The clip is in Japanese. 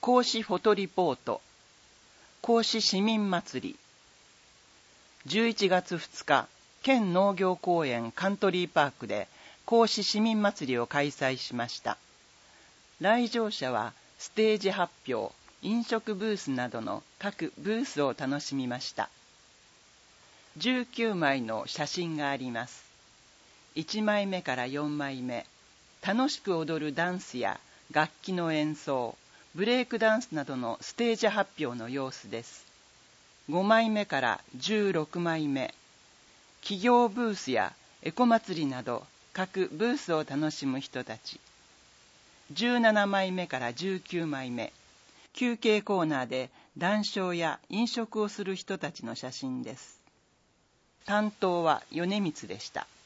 甲子フォトリポート、甲子市民祭り。11月2日、県農業公園カントリーパークで甲子市民祭りを開催しました。来場者はステージ発表、飲食ブースなどの各ブースを楽しみました。19枚の写真があります。1枚目から4枚目、楽しく踊るダンスや楽器の演奏、ブレイクダンスなどのステージ発表の様子です。5枚目から16枚目、企業ブースやエコ祭りなど各ブースを楽しむ人たち。17枚目から19枚目、休憩コーナーで談笑や飲食をする人たちの写真です。担当は米光でした。